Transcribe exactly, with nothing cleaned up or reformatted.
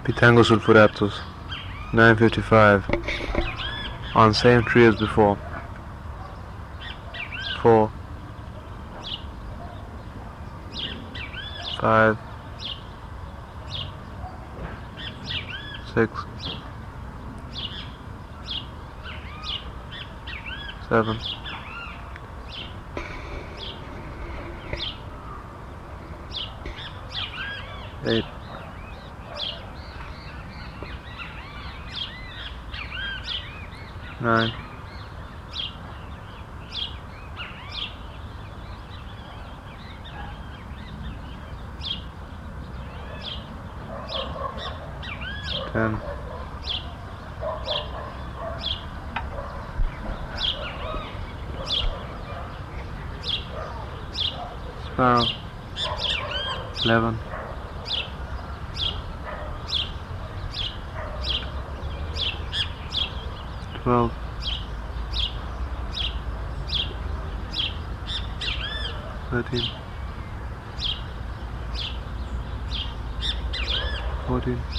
Pitango sulphuraptus, nine fifty-five, on same tree as before. Four, five, six, seven, eight, nine, ten, sparrow, eleven, twelve, thirteen, fourteen,